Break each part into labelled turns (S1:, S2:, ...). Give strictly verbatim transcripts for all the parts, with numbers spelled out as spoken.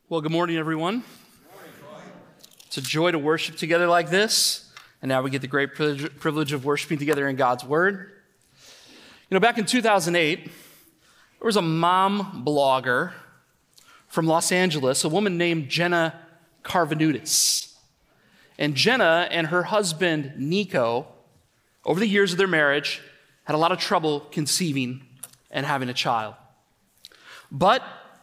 S1: Well, good morning, everyone. It's a joy to worship together like this. And now we get the great privilege of worshiping together in God's Word. You know, back in two thousand eight, there was a mom blogger from Los Angeles, a woman named Jenna Carvanudis. And Jenna and her husband, Nico, over the years of their marriage, had a lot of trouble conceiving and having a child. But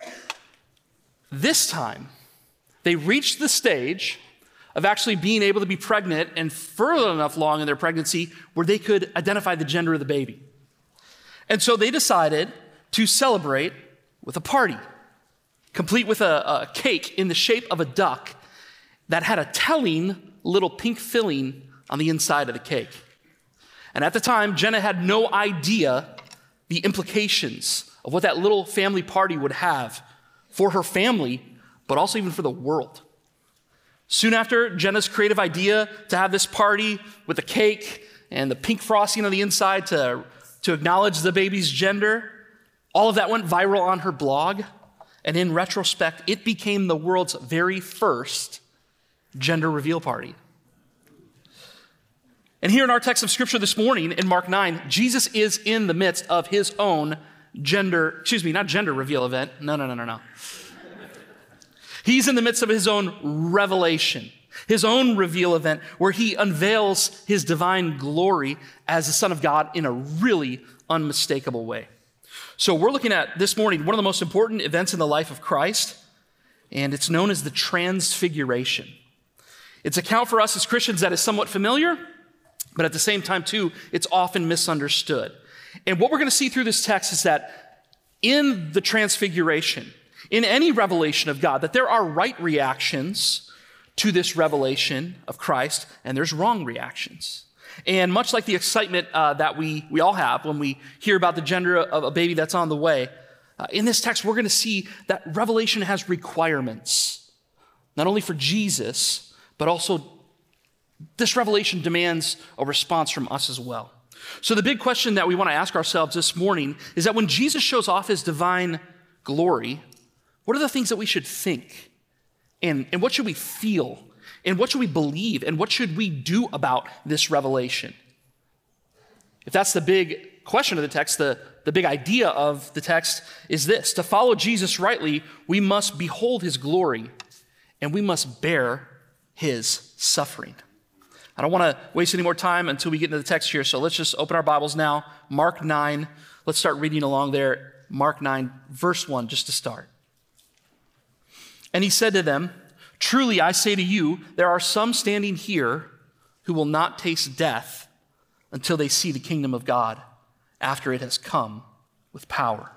S1: this time, they reached the stage of actually being able to be pregnant and further enough along in their pregnancy where they could identify the gender of the baby. And so they decided to celebrate with a party, complete with a, a cake in the shape of a duck that had a telling little pink filling on the inside of the cake. And at the time, Jenna had no idea the implications of what that little family party would have for her family, but also even for the world. Soon after, Jenna's creative idea to have this party with the cake and the pink frosting on the inside to, to acknowledge the baby's gender, all of that went viral on her blog. And in retrospect, it became the world's very first gender reveal party. And here in our text of scripture this morning in Mark nine, Jesus is in the midst of his own gender, excuse me, not gender reveal event. No, no, no, no, no. He's in the midst of his own revelation, his own reveal event where he unveils his divine glory as the Son of God in a really unmistakable way. So we're looking at this morning one of the most important events in the life of Christ, and it's known as the Transfiguration. It's an account for us as Christians that is somewhat familiar, but at the same time, too, it's often misunderstood. And what we're going to see through this text is that in the Transfiguration, in any revelation of God, that there are right reactions to this revelation of Christ, and there's wrong reactions. And much like the excitement uh, that we, we all have when we hear about the gender of a baby that's on the way, uh, in this text, we're going to see that revelation has requirements, not only for Jesus, but also this revelation demands a response from us as well. So the big question that we want to ask ourselves this morning is that when Jesus shows off his divine glory, what are the things that we should think? And, and what should we feel? And what should we believe? And what should we do about this revelation? If that's the big question of the text, the, the big idea of the text is this: to follow Jesus rightly, we must behold his glory and we must bear his suffering. I don't want to waste any more time until we get into the text here, so let's just open our Bibles now. Mark nine, let's start reading along there. Mark nine, verse one, just to start. And he said to them, "Truly I say to you, there are some standing here who will not taste death until they see the kingdom of God after it has come with power."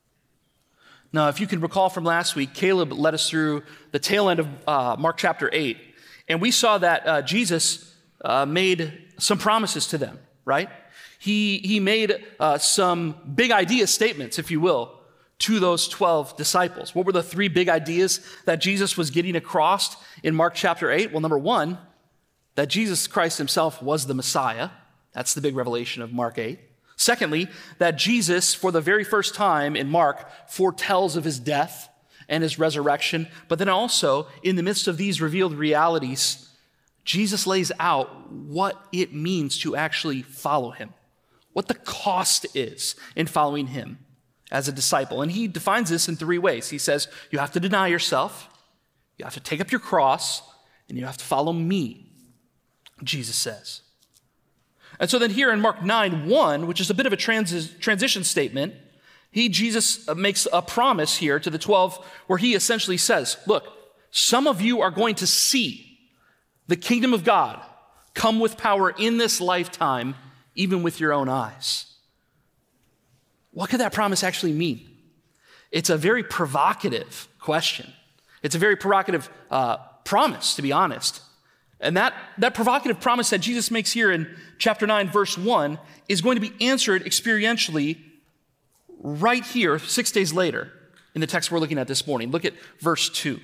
S1: Now, if you can recall from last week, Caleb led us through the tail end of uh, Mark chapter eight, and we saw that uh, Jesus uh, made some promises to them, right? He, he made uh, some big idea statements, if you will, to those twelve disciples. What were the three big ideas that Jesus was getting across in Mark chapter eight? Well, number one, that Jesus Christ himself was the Messiah. That's the big revelation of Mark eight. Secondly, that Jesus, for the very first time in Mark, foretells of his death and his resurrection. But then also, in the midst of these revealed realities, Jesus lays out what it means to actually follow him, what the cost is in following him as a disciple. And he defines this in three ways. He says, you have to deny yourself, you have to take up your cross, and you have to follow me, Jesus says. And so then here in Mark nine one, which is a bit of a transi- transition statement, he, Jesus, makes a promise here to the twelve where he essentially says, look, some of you are going to see the kingdom of God come with power in this lifetime, even with your own eyes. What could that promise actually mean? It's a very provocative question. It's a very provocative uh, promise, to be honest. And that, that provocative promise that Jesus makes here in chapter nine, verse one, is going to be answered experientially right here, six days later, in the text we're looking at this morning. Look at verse two.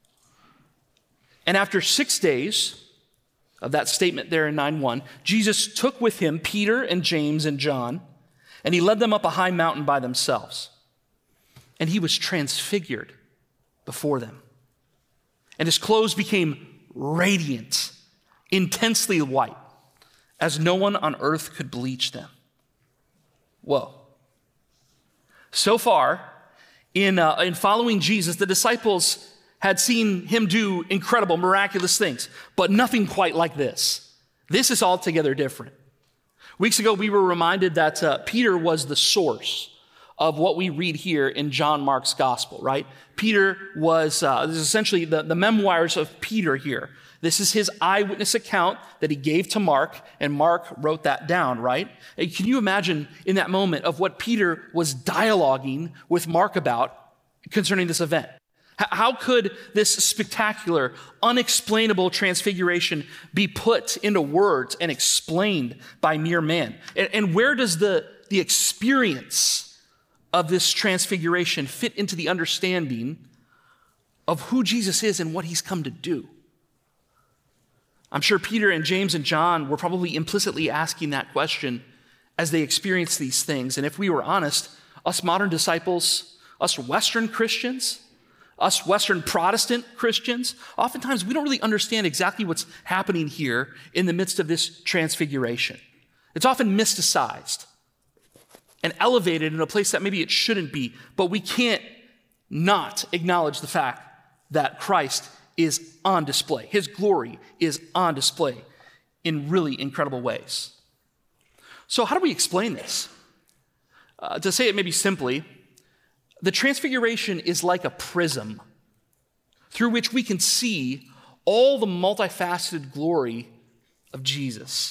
S1: And after six days of that statement there in nine one, Jesus took with him Peter and James and John, and he led them up a high mountain by themselves. And he was transfigured before them. and his clothes became radiant, intensely white, as no one on earth could bleach them. Whoa. So far, in, uh, in following Jesus, the disciples had seen him do incredible, miraculous things, but nothing quite like this. This is altogether different. Weeks ago, we were reminded that uh, Peter was the source of what we read here in John Mark's gospel, right? Peter was, uh, this is essentially the, the memoirs of Peter here. This is his eyewitness account that he gave to Mark, and Mark wrote that down, right? And can you imagine in that moment of what Peter was dialoguing with Mark about concerning this event? H- how could this spectacular, unexplainable transfiguration be put into words and explained by mere man? And, and where does the, the experience of this transfiguration fit into the understanding of who Jesus is and what he's come to do? I'm sure Peter and James and John were probably implicitly asking that question as they experienced these things. And if we were honest, us modern disciples, us Western Christians, us Western Protestant Christians, oftentimes we don't really understand exactly what's happening here in the midst of this transfiguration. It's often mysticized and elevated in a place that maybe it shouldn't be, but we can't not acknowledge the fact that Christ is on display. His glory is on display in really incredible ways. So how do we explain this? Uh, to say it maybe simply, the transfiguration is like a prism through which we can see all the multifaceted glory of Jesus.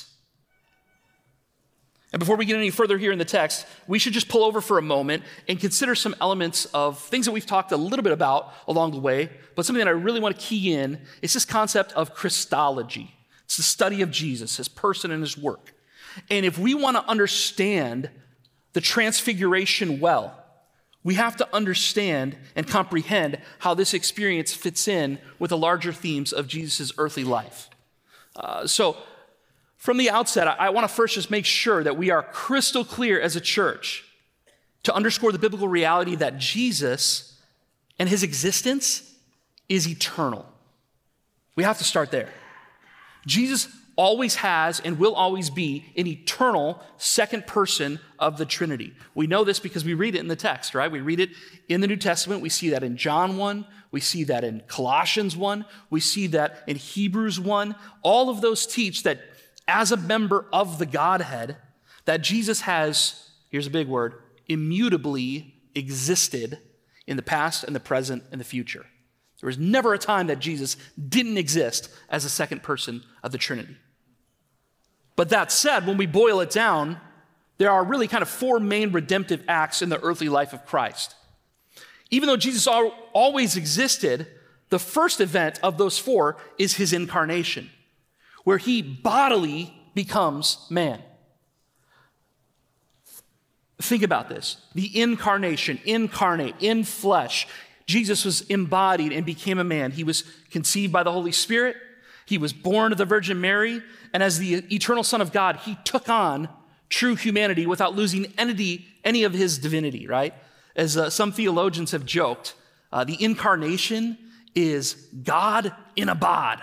S1: And before we get any further here in the text, we should just pull over for a moment and consider some elements of things that we've talked a little bit about along the way, but something that I really want to key in is this concept of Christology. It's the study of Jesus, his person and his work. And if we want to understand the transfiguration well, we have to understand and comprehend how this experience fits in with the larger themes of Jesus' earthly life. Uh, so, From the outset, I want to first just make sure that we are crystal clear as a church to underscore the biblical reality that Jesus and his existence is eternal. We have to start there. Jesus always has and will always be an eternal second person of the Trinity. We know this because we read it in the text, right? We read it in the New Testament. We see that in John one. We see that in Colossians one. We see that in Hebrews one. All of those teach that as a member of the Godhead, that Jesus has, here's a big word, immutably existed in the past and the present and the future. There was never a time that Jesus didn't exist as a second person of the Trinity. But that said, when we boil it down, there are really kind of four main redemptive acts in the earthly life of Christ. Even though Jesus always existed, the first event of those four is his incarnation, where he bodily becomes man. Think about this. The incarnation, incarnate, in flesh. Jesus was embodied and became a man. He was conceived by the Holy Spirit. He was born of the Virgin Mary. And as the eternal Son of God, he took on true humanity without losing any, any of his divinity, right? As uh, some theologians have joked, uh, the incarnation is God in a bod.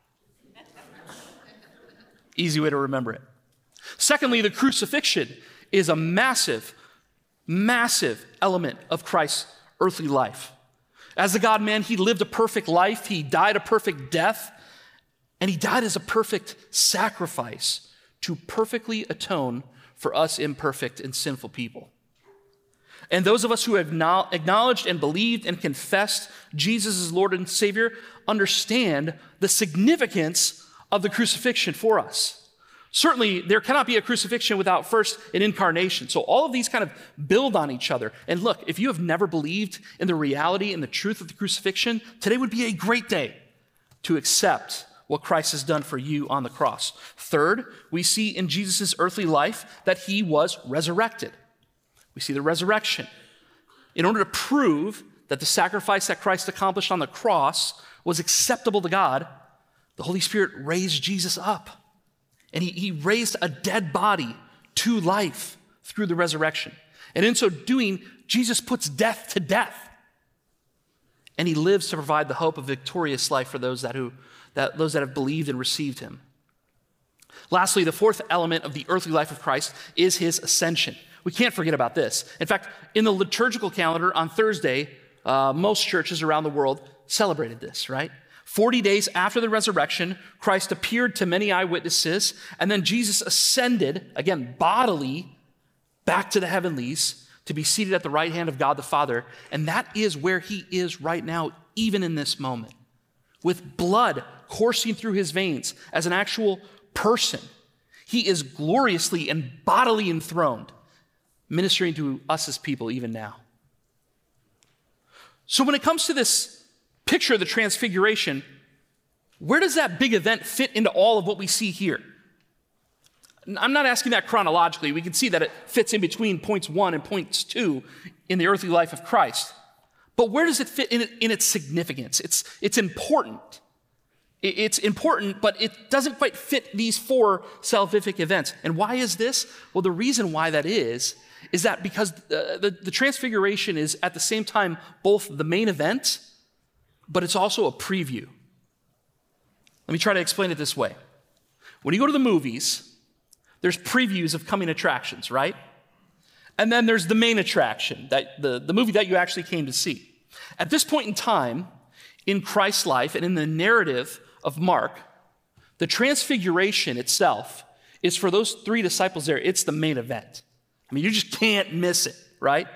S1: Easy way to remember it. Secondly, the crucifixion is a massive, massive element of Christ's earthly life. As the God-man, he lived a perfect life. He died a perfect death. And he died as a perfect sacrifice to perfectly atone for us imperfect and sinful people. And those of us who have acknowledged and believed and confessed Jesus as Lord and Savior understand the significance of the crucifixion for us. Certainly, there cannot be a crucifixion without first an incarnation. So all of these kind of build on each other. And look, if you have never believed in the reality and the truth of the crucifixion, today would be a great day to accept what Christ has done for you on the cross. Third, we see in Jesus' earthly life that he was resurrected. We see the resurrection. In order to prove that the sacrifice that Christ accomplished on the cross was acceptable to God, the Holy Spirit raised Jesus up. And he, he raised a dead body to life through the resurrection. And in so doing, Jesus puts death to death. and he lives to provide the hope of victorious life for those that, who, that, those that have believed and received him. Lastly, the fourth element of the earthly life of Christ is his ascension. We can't forget about this. In fact, in the liturgical calendar on Thursday, uh, most churches around the world celebrated this, right? forty days after the resurrection, Christ appeared to many eyewitnesses, and then Jesus ascended, again, bodily, back to the heavenlies to be seated at the right hand of God the Father. And that is where he is right now, even in this moment, with blood coursing through his veins as an actual person. He is gloriously and bodily enthroned, ministering to us as people even now. So when it comes to this picture of the transfiguration, where does that big event fit into all of what we see here? I'm not asking that chronologically. We can see that it fits in between points one and points two in the earthly life of Christ. But where does it fit in, in its significance? It's, it's important. It's important, but it doesn't quite fit these four salvific events. And why is this? Well, the reason why that is, is that because the, the, the transfiguration is at the same time both the main event, but it's also a preview. Let me try to explain it this way. When you go to the movies, there's previews of coming attractions, right? And then there's the main attraction, that the, the movie that you actually came to see. At this point in time, in Christ's life and in the narrative of Mark, the transfiguration itself is for those three disciples there, it's the main event. I mean, you just can't miss it, right?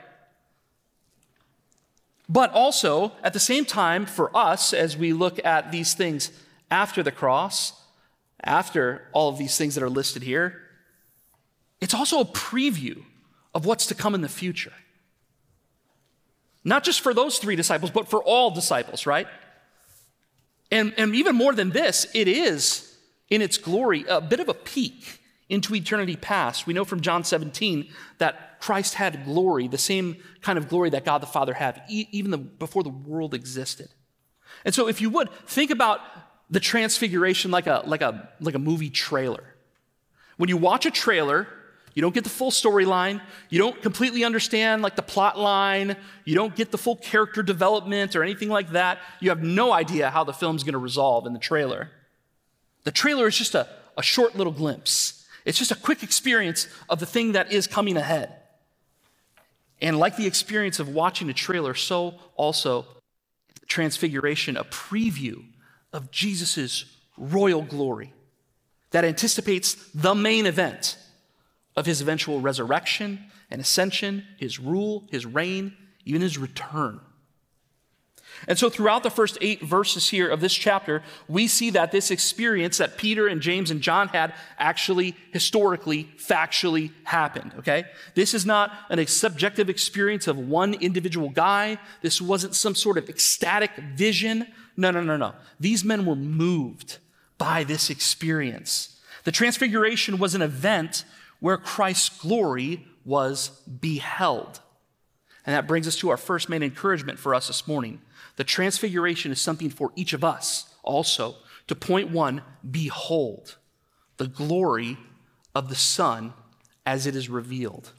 S1: But also, at the same time, for us, as we look at these things after the cross, after all of these things that are listed here, it's also a preview of what's to come in the future. Not just for those three disciples, but for all disciples, right? And, and even more than this, it is, in its glory, a bit of a peek into eternity past. We know from John seventeen that Christ had glory, the same kind of glory that God the Father had, e- even the, before the world existed. And so if you would, think about the transfiguration like a, like a, like a movie trailer. When you watch a trailer, you don't get the full storyline. You don't completely understand like the plot line. You don't get the full character development or anything like that. You have no idea how the film's going to resolve in the trailer. The trailer is just a, a short little glimpse. It's just a quick experience of the thing that is coming ahead. And like the experience of watching a trailer, so also Transfiguration, a preview of Jesus' royal glory that anticipates the main event of his eventual resurrection and ascension, his rule, his reign, even his return. And so throughout the first eight verses here of this chapter, we see that this experience that Peter and James and John had actually historically, factually happened, okay? This is not an subjective experience of one individual guy. This wasn't some sort of ecstatic vision. No, no, no, no. These men were moved by this experience. The Transfiguration was an event where Christ's glory was beheld. And that brings us to our first main encouragement for us this morning. The Transfiguration is something for each of us also to point one, behold the glory of the Son as it is revealed.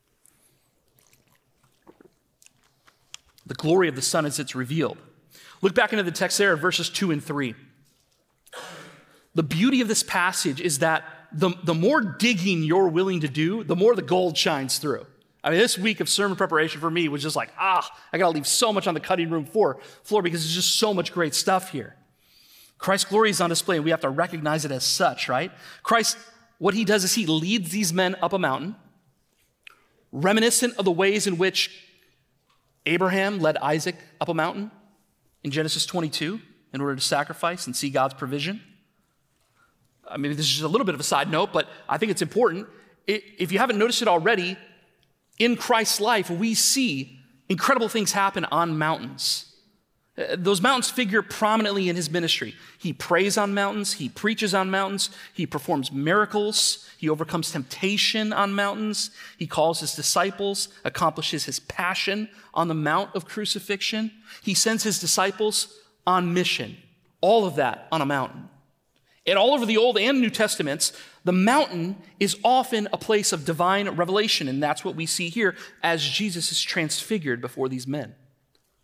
S1: The glory of the Son as it's revealed. Look back into the text there, verses two and three. The beauty of this passage is that the, the more digging you're willing to do, the more the gold shines through. I mean, this week of sermon preparation for me was just like, ah, I got to leave so much on the cutting room floor, floor because there's just so much great stuff here. Christ's glory is on display, and we have to recognize it as such, right? Christ, what he does is he leads these men up a mountain, reminiscent of the ways in which Abraham led Isaac up a mountain in Genesis twenty-two in order to sacrifice and see God's provision. I mean, this is just a little bit of a side note, but I think it's important. If you haven't noticed it already, in Christ's life, we see incredible things happen on mountains. Those mountains figure prominently in his ministry. He prays on mountains. He preaches on mountains. He performs miracles. He overcomes temptation on mountains. He calls his disciples, accomplishes his passion on the Mount of Crucifixion. He sends his disciples on mission. All of that on a mountain. And all over the Old and New Testaments, the mountain is often a place of divine revelation, and that's what we see here as Jesus is transfigured before these men.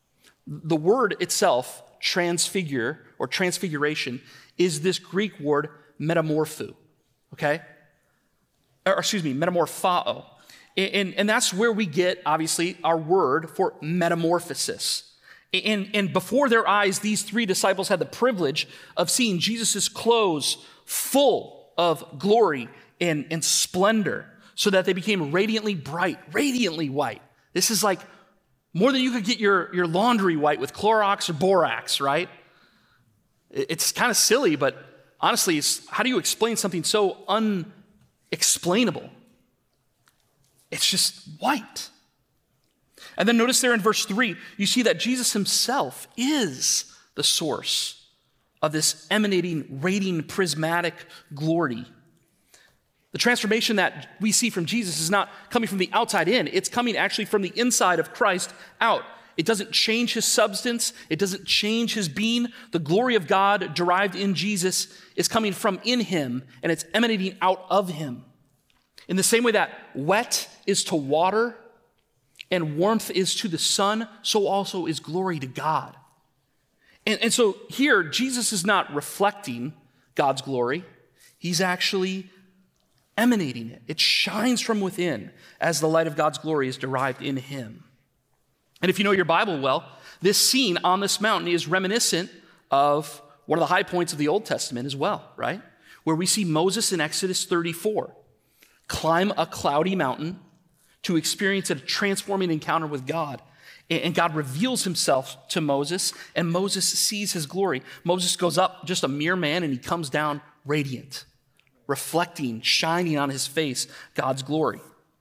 S1: The word itself, transfigure or transfiguration, is this Greek word metamorpho, okay? Or excuse me, metamorphao. And, and that's where we get, obviously, our word for metamorphosis. And, and before their eyes, these three disciples had the privilege of seeing Jesus' clothes full of glory and, and splendor, so that they became radiantly bright, radiantly white. This is like more than you could get your, your laundry white with Clorox or Borax, right? It's kind of silly, but honestly, it's, how do you explain something so unexplainable? It's just white. And then notice there in verse three, you see that Jesus himself is the source of this emanating, radiant, prismatic glory. The transformation that we see from Jesus is not coming from the outside in. It's coming actually from the inside of Christ out. It doesn't change his substance. It doesn't change his being. The glory of God derived in Jesus is coming from in him, and it's emanating out of him. In the same way that wet is to water and warmth is to the sun, so also is glory to God. And, and so here, Jesus is not reflecting God's glory. He's actually emanating it. It shines from within as the light of God's glory is derived in him. And if you know your Bible well, this scene on this mountain is reminiscent of one of the high points of the Old Testament as well, right? Where we see Moses in Exodus thirty-four climb a cloudy mountain to experience a transforming encounter with God. And God reveals himself to Moses, and Moses sees his glory. Moses goes up just a mere man, and he comes down radiant, reflecting, shining on his face, God's glory.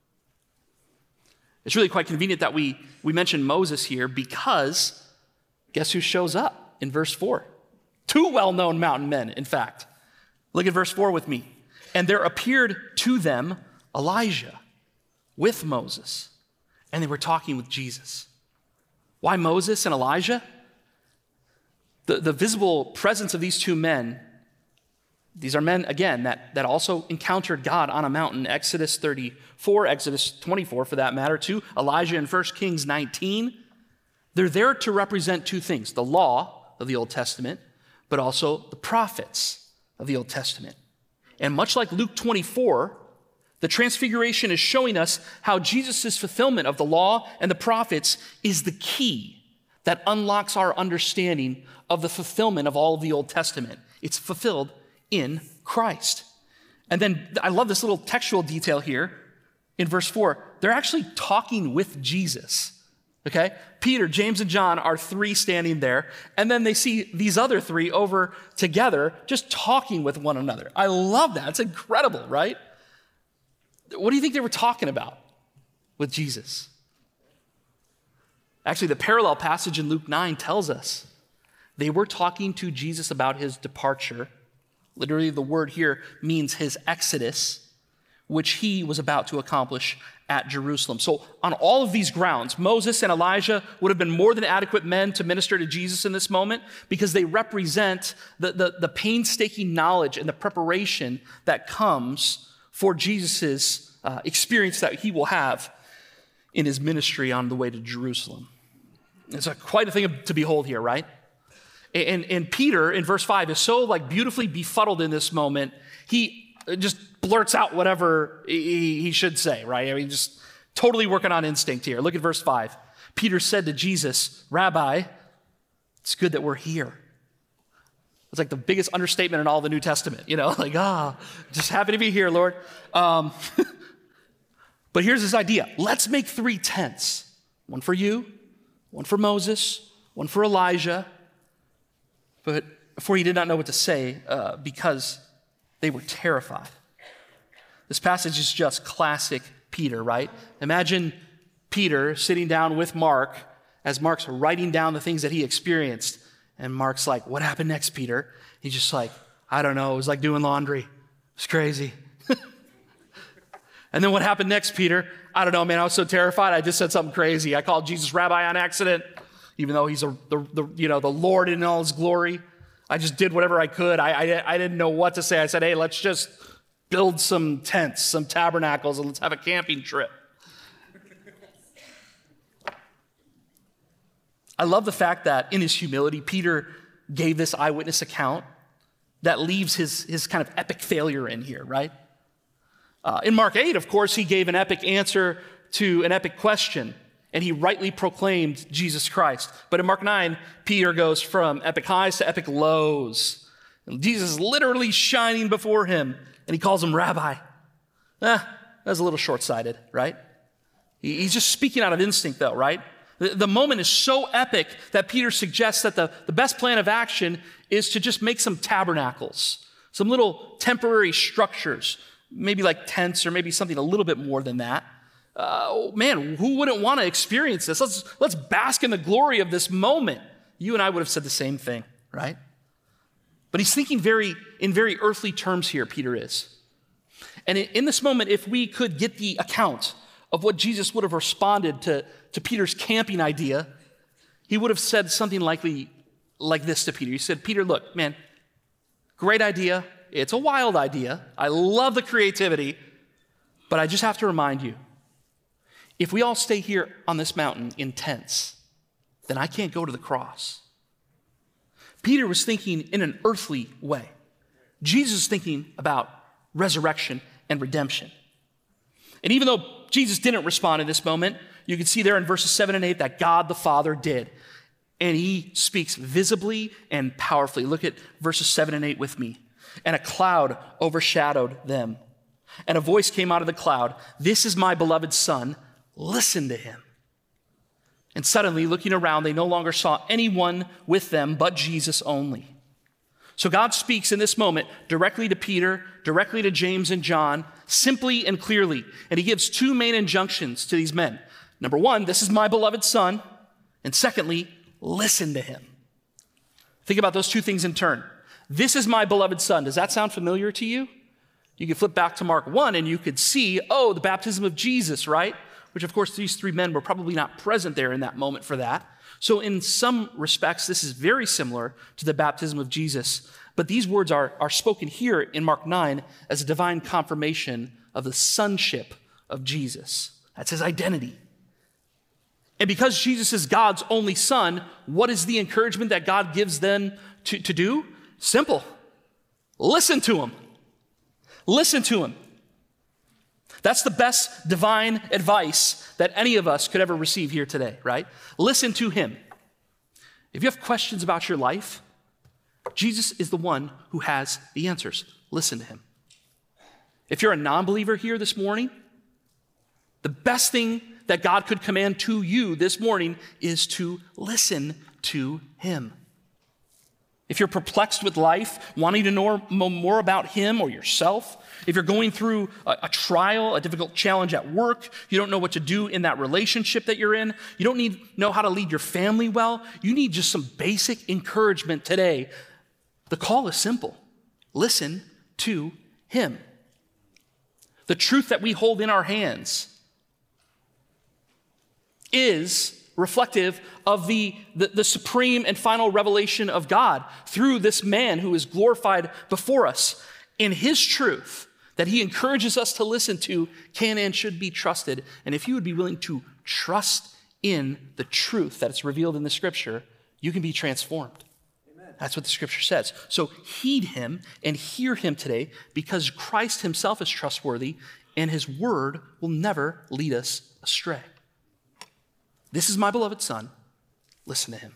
S1: It's really quite convenient that we, we mention Moses here, because guess who shows up in verse four? Two well-known mountain men, in fact. Look at verse four with me. And there appeared to them Elijah with Moses, and they were talking with Jesus. Why Moses and Elijah? The, the visible presence of these two men, these are men, again, that, that also encountered God on a mountain, Exodus thirty-four, Exodus twenty-four for that matter, too, Elijah in First Kings nineteen. They're there to represent two things, the law of the Old Testament, but also the prophets of the Old Testament. And much like Luke twenty-four, the transfiguration is showing us how Jesus' fulfillment of the law and the prophets is the key that unlocks our understanding of the fulfillment of all of the Old Testament. It's fulfilled in Christ. And then I love this little textual detail here in verse four. They're actually talking with Jesus, okay? Peter, James, and John are three standing there, and then they see these other three over together just talking with one another. I love that. It's incredible, right? What do you think they were talking about with Jesus? Actually, the parallel passage in Luke nine tells us they were talking to Jesus about his departure. Literally, the word here means his exodus, which he was about to accomplish at Jerusalem. So on all of these grounds, Moses and Elijah would have been more than adequate men to minister to Jesus in this moment, because they represent the, the, the painstaking knowledge and the preparation that comes for Jesus' uh, experience that he will have in his ministry on the way to Jerusalem. It's a, quite a thing to behold here, right? And, and Peter, in verse five, is so like beautifully befuddled in this moment, he just blurts out whatever he, he should say, right? I mean, just totally working on instinct here. Look at verse five. Peter said to Jesus, "Rabbi, it's good that we're here." It's like the biggest understatement in all the New Testament, you know, like, ah, just happy to be here, Lord. Um, but here's his idea. Let's make three tents. One for you, one for Moses, one for Elijah. But before he did not know what to say, uh, because they were terrified. This passage is just classic Peter, right? Imagine Peter sitting down with Mark as Mark's writing down the things that he experienced. And Mark's like, "What happened next, Peter?" He's just like, "I don't know. It was like doing laundry. It's crazy." And then, "What happened next, Peter?" "I don't know, man. I was so terrified. I just said something crazy. I called Jesus rabbi on accident, even though he's a, the, the, you know, the Lord in all his glory. I just did whatever I could. I, I, I didn't know what to say. I said, hey, let's just build some tents, some tabernacles, and let's have a camping trip." I love the fact that in his humility, Peter gave this eyewitness account that leaves his, his kind of epic failure in here, right? Uh, in Mark eight, of course, he gave an epic answer to an epic question, and he rightly proclaimed Jesus Christ. But in Mark nine, Peter goes from epic highs to epic lows. And Jesus is literally shining before him, and he calls him rabbi. Eh, that's a little short-sighted, right? He's just speaking out of instinct, though, right? The, the moment is so epic that Peter suggests that the, the best plan of action is to just make some tabernacles, some little temporary structures, maybe like tents or maybe something a little bit more than that. Uh, man, who wouldn't want to experience this? Let's, let's bask in the glory of this moment. You and I would have said the same thing, right? But he's thinking very in very earthly terms here, Peter is. And in, in this moment, if we could get the account of what Jesus would have responded to, to Peter's camping idea, he would have said something likely like this to Peter. He said, Peter, look, man, great idea. It's a wild idea. I love the creativity, but I just have to remind you, if we all stay here on this mountain in tents, then I can't go to the cross. Peter was thinking in an earthly way. Jesus is thinking about resurrection and redemption. And even though Jesus didn't respond in this moment, you can see there in verses seven and eight that God the Father did. And he speaks visibly and powerfully. Look at verses seven and eight with me. And a cloud overshadowed them. And a voice came out of the cloud, "This is my beloved Son, listen to him." And suddenly, looking around, they no longer saw anyone with them but Jesus only. So God speaks in this moment directly to Peter, directly to James and John, simply and clearly. And he gives two main injunctions to these men. Number one, this is my beloved Son. And secondly, listen to him. Think about those two things in turn. This is my beloved Son. Does that sound familiar to you? You could flip back to Mark one and you could see, oh, the baptism of Jesus, right? Which, of course, these three men were probably not present there in that moment for that. So in some respects, this is very similar to the baptism of Jesus. But these words are, are spoken here in Mark nine as a divine confirmation of the sonship of Jesus. That's his identity. And because Jesus is God's only Son, what is the encouragement that God gives them to, to do? Simple. Listen to him. Listen to him. That's the best divine advice that any of us could ever receive here today, right? Listen to him. If you have questions about your life, Jesus is the one who has the answers. Listen to him. If you're a non-believer here this morning, the best thing that God could command to you this morning is to listen to him. If you're perplexed with life, wanting to know more about him or yourself, if you're going through a, a trial, a difficult challenge at work, you don't know what to do in that relationship that you're in, you don't need know how to lead your family well, you need just some basic encouragement today. The call is simple. Listen to him. The truth that we hold in our hands is reflective of the, the, the supreme and final revelation of God through this man who is glorified before us. In his truth that he encourages us to listen to can and should be trusted. And if you would be willing to trust in the truth that is revealed in the scripture, you can be transformed. Amen. That's what the scripture says. So heed him and hear him today, because Christ himself is trustworthy and his word will never lead us astray. This is my beloved Son. Listen to him.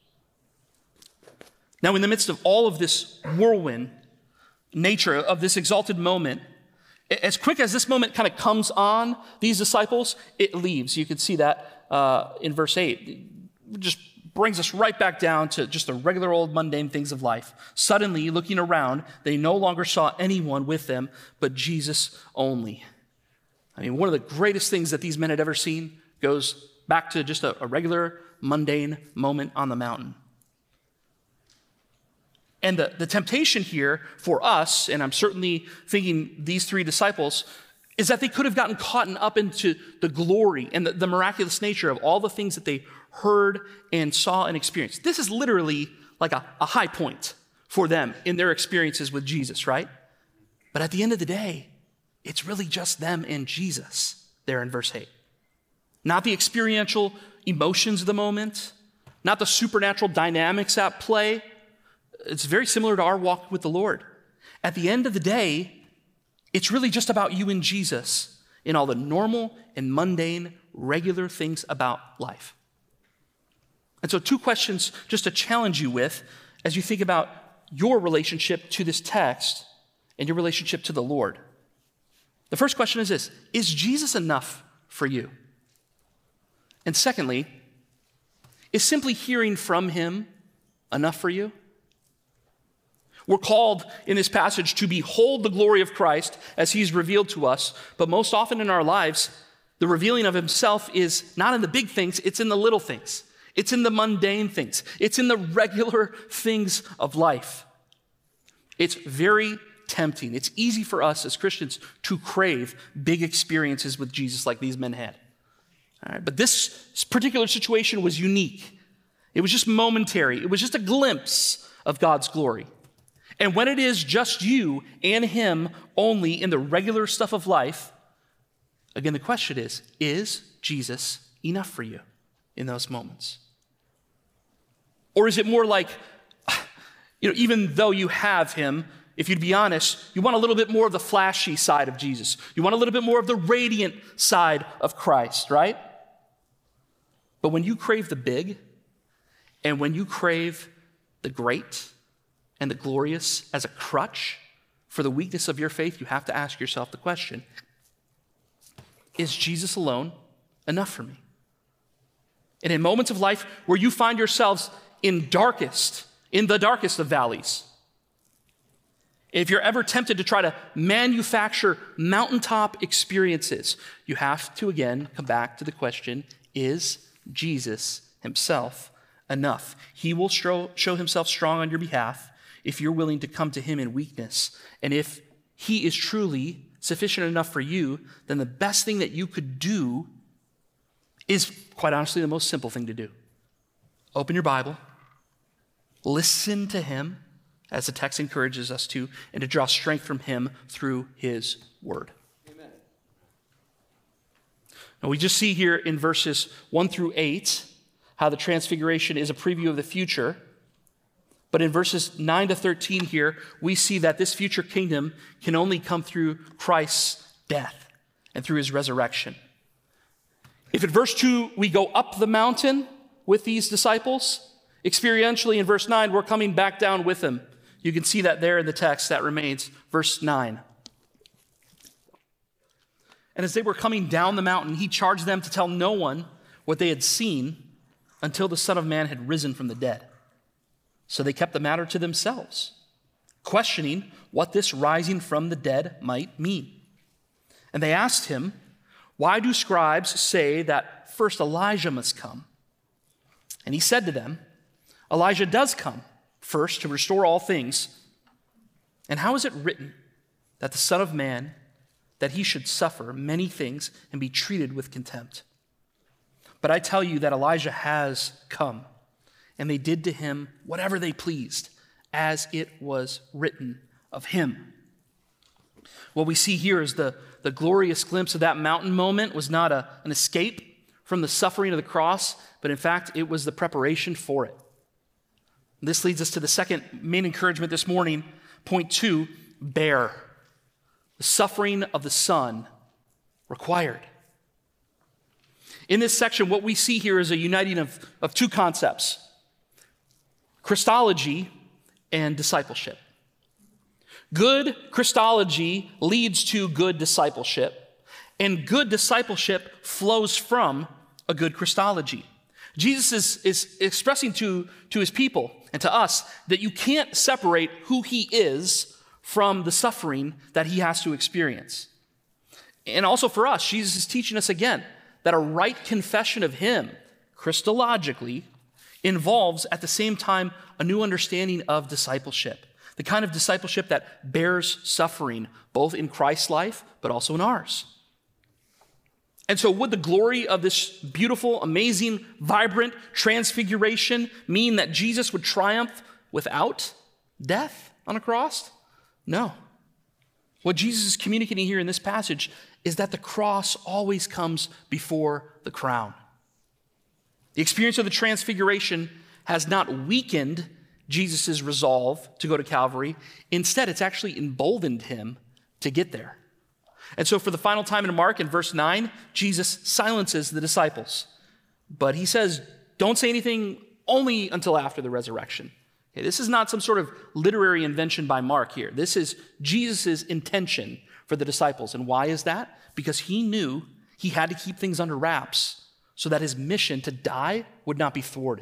S1: Now, in the midst of all of this whirlwind nature of this exalted moment, as quick as this moment kind of comes on these disciples, it leaves. You can see that uh, in verse eight. It just brings us right back down to just the regular old mundane things of life. Suddenly, looking around, they no longer saw anyone with them but Jesus only. I mean, one of the greatest things that these men had ever seen goes back to just a, a regular, mundane moment on the mountain. And the, the temptation here for us, and I'm certainly thinking these three disciples, is that they could have gotten caught up into the glory and the, the miraculous nature of all the things that they heard and saw and experienced. This is literally like a, a high point for them in their experiences with Jesus, right? But at the end of the day, it's really just them and Jesus there in verse eight. Not the experiential emotions of the moment, not the supernatural dynamics at play. It's very similar to our walk with the Lord. At the end of the day, it's really just about you and Jesus in all the normal and mundane, regular things about life. And so two questions just to challenge you with as you think about your relationship to this text and your relationship to the Lord. The first question is this: is Jesus enough for you? And secondly, is simply hearing from him enough for you? We're called in this passage to behold the glory of Christ as he's revealed to us, but most often in our lives, the revealing of himself is not in the big things, it's in the little things. It's in the mundane things. It's in the regular things of life. It's very tempting. It's easy for us as Christians to crave big experiences with Jesus like these men had. All right, but this particular situation was unique. It was just momentary. It was just a glimpse of God's glory. And when it is just you and him only in the regular stuff of life, again, the question is, is Jesus enough for you in those moments? Or is it more like, you know, even though you have him, if you'd be honest, you want a little bit more of the flashy side of Jesus. You want a little bit more of the radiant side of Christ, right? But when you crave the big, and when you crave the great and the glorious as a crutch for the weakness of your faith, you have to ask yourself the question, is Jesus alone enough for me? And in moments of life where you find yourselves in darkest, in the darkest of valleys, if you're ever tempted to try to manufacture mountaintop experiences, you have to again come back to the question, is Jesus himself enough? He will show, show himself strong on your behalf if you're willing to come to him in weakness. And if he is truly sufficient enough for you, then the best thing that you could do is, quite honestly, the most simple thing to do. Open your Bible, listen to him, as the text encourages us to, and to draw strength from him through his word. Amen. Now we just see here in verses one through eight how the transfiguration is a preview of the future. But in verses nine to thirteen here, we see that this future kingdom can only come through Christ's death and through his resurrection. If in verse two we go up the mountain with these disciples, experientially in verse nine we're coming back down with them. You can see that there in the text that remains, verse nine. And as they were coming down the mountain, he charged them to tell no one what they had seen until the Son of Man had risen from the dead. So they kept the matter to themselves, questioning what this rising from the dead might mean. And they asked him, why do scribes say that first Elijah must come? And he said to them, Elijah does come first to restore all things. And how is it written that the Son of Man, that he should suffer many things and be treated with contempt? But I tell you that Elijah has come, and they did to him whatever they pleased, as it was written of him. What we see here is the, the glorious glimpse of that mountain moment was not a, an escape from the suffering of the cross, but in fact, it was the preparation for it. This leads us to the second main encouragement this morning. Point two, bear. The suffering of the Son required. In this section, what we see here is a uniting of, of two concepts: Christology and discipleship. Good Christology leads to good discipleship, and good discipleship flows from a good Christology. Jesus is, is expressing to, to his people and to us that you can't separate who he is from the suffering that he has to experience. And also for us, Jesus is teaching us again that a right confession of him, Christologically, involves at the same time a new understanding of discipleship, the kind of discipleship that bears suffering, both in Christ's life, but also in ours. And so would the glory of this beautiful, amazing, vibrant transfiguration mean that Jesus would triumph without death on a cross? No. What Jesus is communicating here in this passage is that the cross always comes before the crown. The experience of the transfiguration has not weakened Jesus' resolve to go to Calvary. Instead, it's actually emboldened him to get there. And so for the final time in Mark, in verse nine, Jesus silences the disciples. But he says, don't say anything only until after the resurrection. Okay, this is not some sort of literary invention by Mark here. This is Jesus' intention for the disciples. And why is that? Because he knew he had to keep things under wraps so that his mission to die would not be thwarted.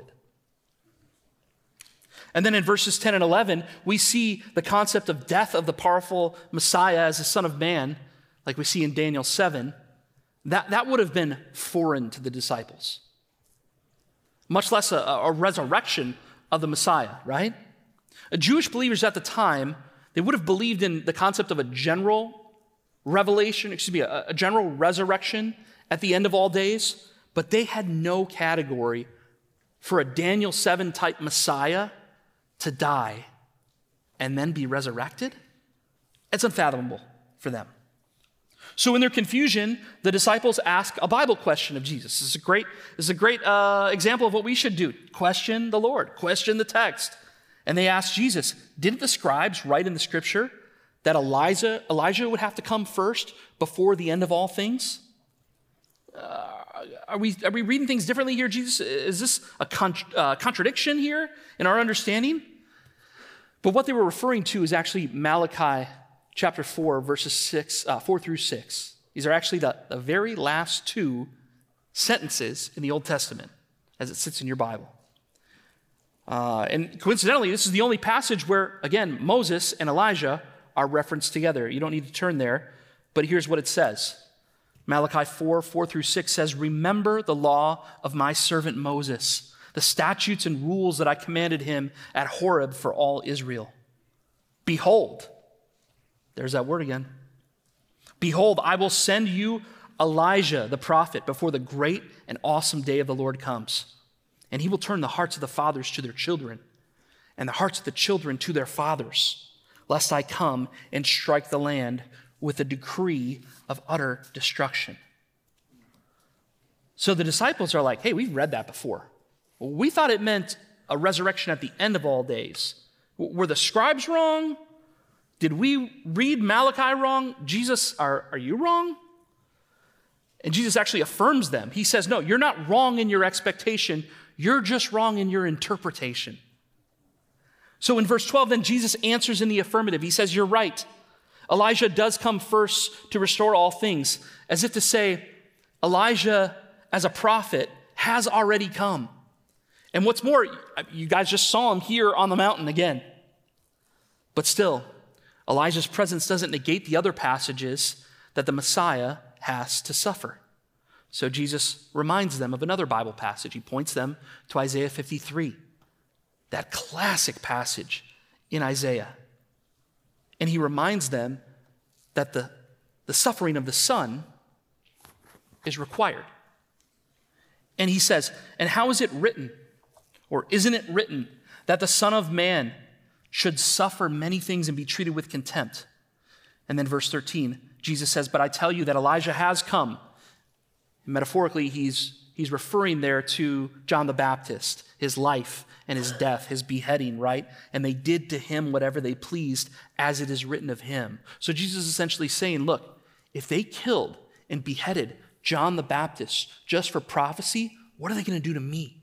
S1: And then in verses ten and eleven, we see the concept of death of the powerful Messiah as the Son of Man, like we see in Daniel seven. That, that would have been foreign to the disciples, much less a, a resurrection of the Messiah, right? Jewish believers at the time, they would have believed in the concept of a general revelation, excuse me, a, a general resurrection at the end of all days, but they had no category for a Daniel seven type Messiah to die and then be resurrected. It's unfathomable for them. So in their confusion, the disciples ask a Bible question of Jesus. This is a great, this is a great uh, example of what we should do. Question the Lord, question the text. And they ask Jesus, didn't the scribes write in the scripture that Elijah, Elijah would have to come first before the end of all things? Uh, are we, are we reading things differently here, Jesus? Is this a con- uh, contradiction here in our understanding? But what they were referring to is actually Malachi chapter four, verses six, uh, four through six. These are actually the, the very last two sentences in the Old Testament as it sits in your Bible. Uh, and coincidentally, this is the only passage where, again, Moses and Elijah are referenced together. You don't need to turn there, but here's what it says. Malachi four, four through six says, remember the law of my servant Moses, the statutes and rules that I commanded him at Horeb for all Israel. Behold, there's that word again. Behold, I will send you Elijah, the prophet, before the great and awesome day of the Lord comes. And he will turn the hearts of the fathers to their children, and the hearts of the children to their fathers, lest I come and strike the land with a decree of utter destruction. So the disciples are like, hey, we've read that before. We thought it meant a resurrection at the end of all days. Were the scribes wrong? Did we read Malachi wrong? Jesus, are, are you wrong? And Jesus actually affirms them. He says, no, you're not wrong in your expectation. You're just wrong in your interpretation. So in verse twelve, then Jesus answers in the affirmative. He says, you're right. Elijah does come first to restore all things, as if to say, Elijah as a prophet has already come. And what's more, you guys just saw him here on the mountain again. But still, Elijah's presence doesn't negate the other passages that the Messiah has to suffer. So Jesus reminds them of another Bible passage. He points them to Isaiah fifty-three, that classic passage in Isaiah. And he reminds them that the, the suffering of the Son is required. And he says, and how is it written, or isn't it written, that the Son of Man should suffer many things and be treated with contempt? And then verse thirteen, Jesus says, but I tell you that Elijah has come. And metaphorically, he's, he's referring there to John the Baptist, his life and his death, his beheading, right? And they did to him whatever they pleased, as it is written of him. So Jesus is essentially saying, look, if they killed and beheaded John the Baptist just for prophecy, what are they going to do to me?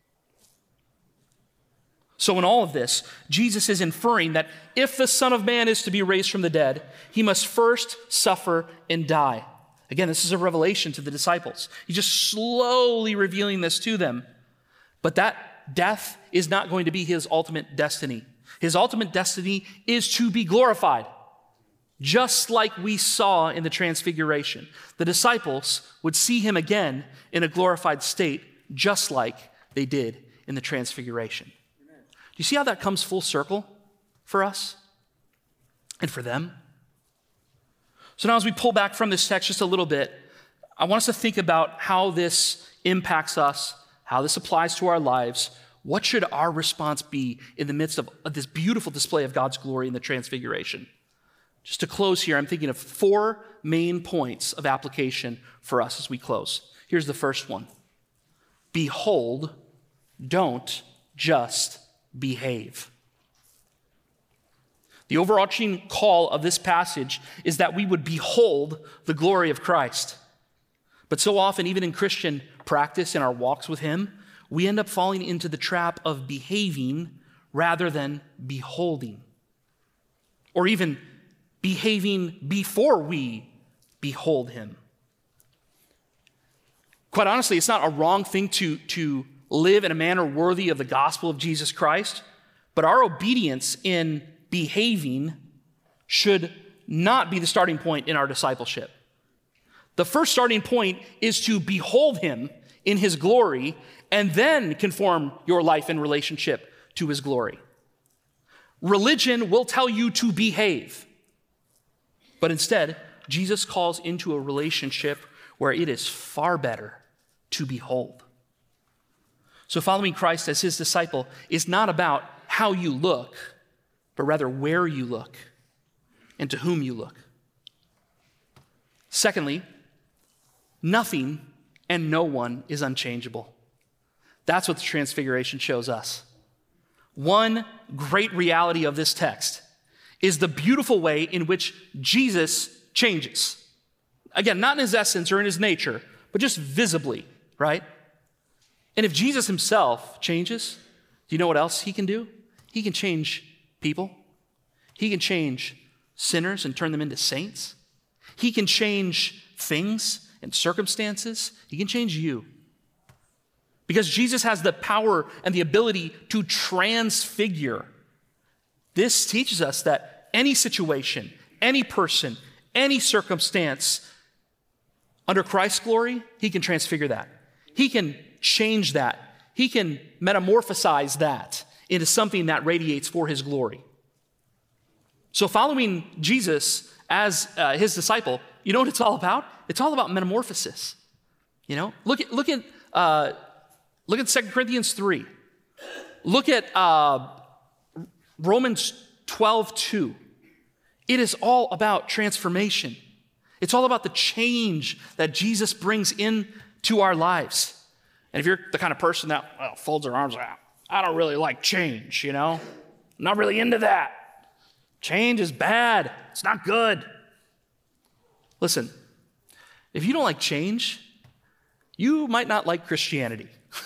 S1: So in all of this, Jesus is inferring that if the Son of Man is to be raised from the dead, he must first suffer and die. Again, this is a revelation to the disciples. He's just slowly revealing this to them. But that death is not going to be his ultimate destiny. His ultimate destiny is to be glorified, just like we saw in the Transfiguration. The disciples would see him again in a glorified state, just like they did in the Transfiguration. Amen. Do you see how that comes full circle for us and for them? So now as we pull back from this text just a little bit, I want us to think about how this impacts us, how this applies to our lives. What should our response be in the midst of this beautiful display of God's glory in the Transfiguration? Just to close here, I'm thinking of four main points of application for us as we close. Here's the first one. behold, don't just behave. The overarching call of this passage is that we would behold the glory of Christ. But so often, even in Christian practice, in our walks with him, we end up falling into the trap of behaving rather than beholding. Or even behaving before we behold him. Quite honestly, it's not a wrong thing to, to live in a manner worthy of the gospel of Jesus Christ, but our obedience in behaving should not be the starting point in our discipleship. The first starting point is to behold him in his glory and then conform your life and relationship to his glory. Religion will tell you to behave, but instead, Jesus calls into a relationship where it is far better to behold. So following Christ as his disciple is not about how you look, but rather where you look and to whom you look. Secondly, nothing and no one is unchangeable. That's what the Transfiguration shows us. One great reality of this text is the beautiful way in which Jesus changes. Again, not in his essence or in his nature, but just visibly, right? And if Jesus himself changes, do you know what else he can do? He can change people. He can change sinners and turn them into saints. He can change things and circumstances. He can change you. Because Jesus has the power and the ability to transfigure. This teaches us that any situation, any person, any circumstance under Christ's glory, he can transfigure that. He can change that. He can metamorphosize that into something that radiates for his glory. So following Jesus as uh, his disciple, you know what it's all about? It's all about metamorphosis. You know, look at look at uh, look at Second Corinthians three. Look at uh, Romans twelve two. It is all about transformation. It's all about the change that Jesus brings into our lives. And if you're the kind of person that well, folds their arms out, I don't really like change, you know? I'm not really into that. Change is bad. It's not good. Listen, if you don't like change, you might not like Christianity.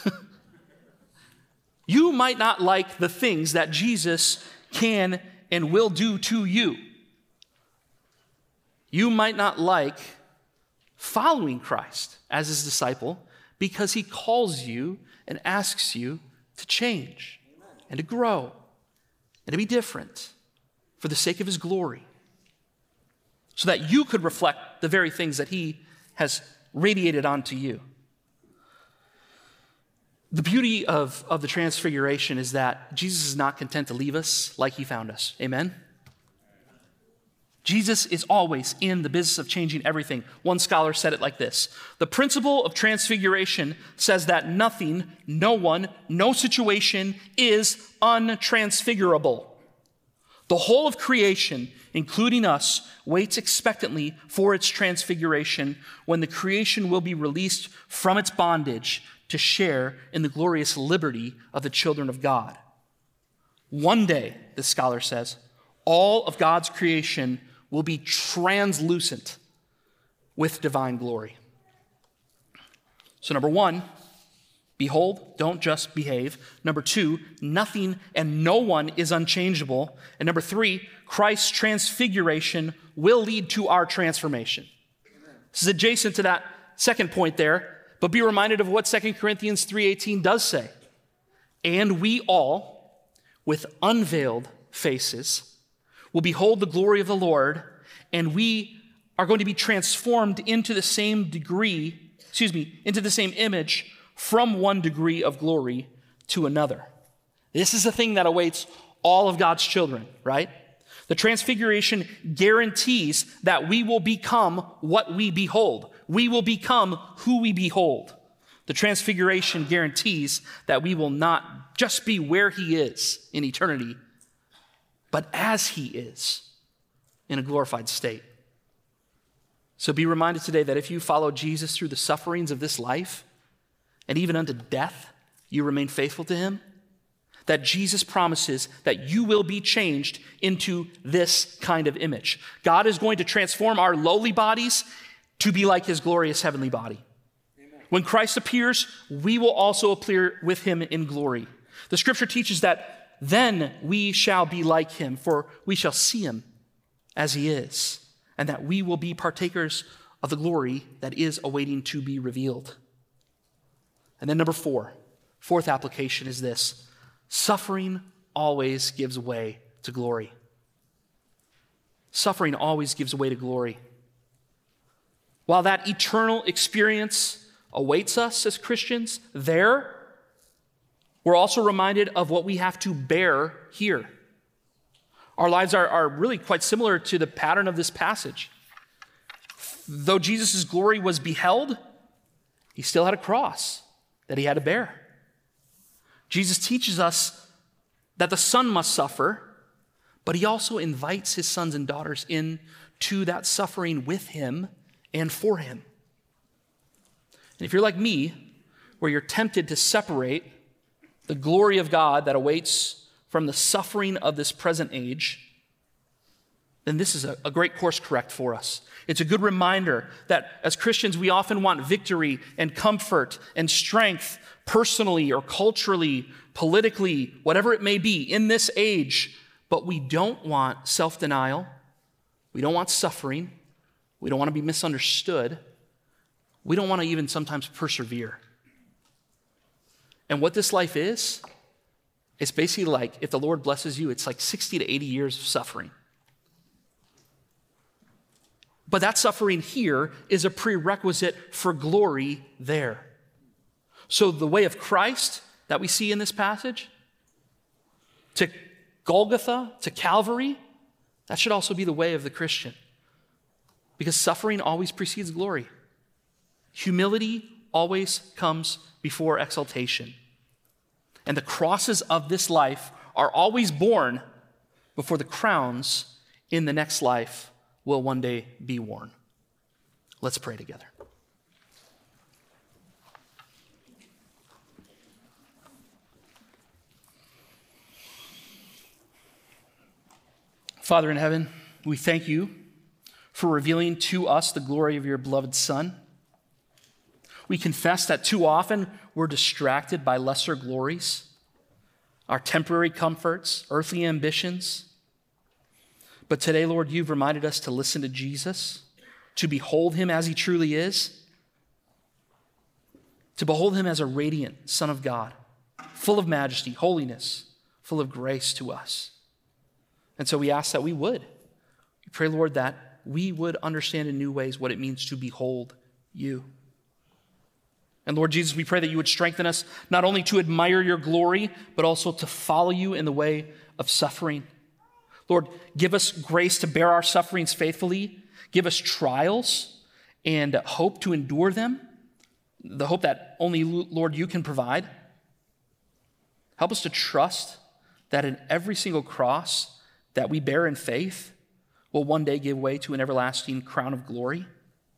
S1: You might not like the things that Jesus can and will do to you. You might not like following Christ as his disciple because he calls you and asks you to change and to grow and to be different for the sake of his glory, so that you could reflect the very things that he has radiated onto you. The beauty of, of the Transfiguration is that Jesus is not content to leave us like he found us. Amen? Jesus is always in the business of changing everything. One scholar said it like this: the principle of transfiguration says that nothing, no one, no situation is untransfigurable. The whole of creation, including us, waits expectantly for its transfiguration when the creation will be released from its bondage to share in the glorious liberty of the children of God. One day, this scholar says, all of God's creation will be translucent with divine glory. So number one, behold, don't just behave. Number two, nothing and no one is unchangeable. And number three, Christ's transfiguration will lead to our transformation. This is adjacent to that second point there, but be reminded of what Second Corinthians three eighteen does say. And we all, with unveiled faces, will behold the glory of the Lord, and we are going to be transformed into the same degree, excuse me, into the same image from one degree of glory to another. This is a thing that awaits all of God's children, right? The Transfiguration guarantees that we will become what we behold. We will become who we behold. The Transfiguration guarantees that we will not just be where he is in eternity, but as he is in a glorified state. So be reminded today that if you follow Jesus through the sufferings of this life, and even unto death you remain faithful to him, that Jesus promises that you will be changed into this kind of image. God is going to transform our lowly bodies to be like his glorious heavenly body. Amen. When Christ appears, we will also appear with him in glory. The scripture teaches that then we shall be like him, for we shall see him as he is, and that we will be partakers of the glory that is awaiting to be revealed. And then number four, fourth application is this: suffering always gives way to glory. Suffering always gives way to glory. While that eternal experience awaits us as Christians there, we're also reminded of what we have to bear here. Our lives are, are really quite similar to the pattern of this passage. Though Jesus' glory was beheld, he still had a cross that he had to bear. Jesus teaches us that the Son must suffer, but he also invites his sons and daughters into that suffering with him and for him. And if you're like me, where you're tempted to separate the glory of God that awaits from the suffering of this present age, then this is a, a great course correct for us. It's a good reminder that as Christians, we often want victory and comfort and strength personally or culturally, politically, whatever it may be in this age, but we don't want self-denial. We don't want suffering. We don't want to be misunderstood. We don't want to even sometimes persevere. And what this life is, it's basically like, if the Lord blesses you, it's like sixty to eighty years of suffering. But that suffering here is a prerequisite for glory there. So the way of Christ that we see in this passage, to Golgotha, to Calvary, that should also be the way of the Christian. Because suffering always precedes glory. Humility always comes before exaltation. And the crosses of this life are always borne before the crowns in the next life will one day be worn. Let's pray together. Father in heaven, we thank you for revealing to us the glory of your beloved Son. We confess that too often we're distracted by lesser glories, our temporary comforts, earthly ambitions. But today, Lord, you've reminded us to listen to Jesus, to behold him as he truly is, to behold him as a radiant Son of God, full of majesty, holiness, full of grace to us. And so we ask that we would. We pray, Lord, that we would understand in new ways what it means to behold you. And Lord Jesus, we pray that you would strengthen us not only to admire your glory, but also to follow you in the way of suffering. Lord, give us grace to bear our sufferings faithfully. Give us trials and hope to endure them, the hope that only, Lord, you can provide. Help us to trust that in every single cross that we bear in faith will one day give way to an everlasting crown of glory.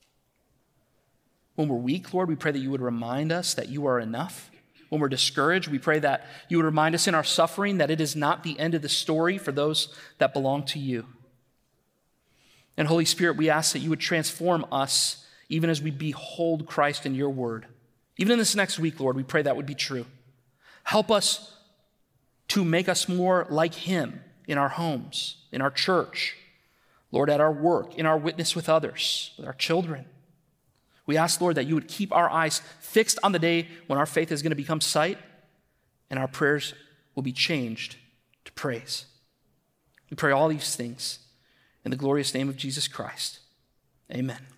S1: When we're weak, Lord, we pray that you would remind us that you are enough. When we're discouraged, we pray that you would remind us in our suffering that it is not the end of the story for those that belong to you. And Holy Spirit, we ask that you would transform us even as we behold Christ in your word. Even in this next week, Lord, we pray that would be true. Help us to make us more like him in our homes, in our church, Lord, at our work, in our witness with others, with our children. We ask, Lord, that you would keep our eyes fixed on the day when our faith is going to become sight and our prayers will be changed to praise. We pray all these things in the glorious name of Jesus Christ. Amen.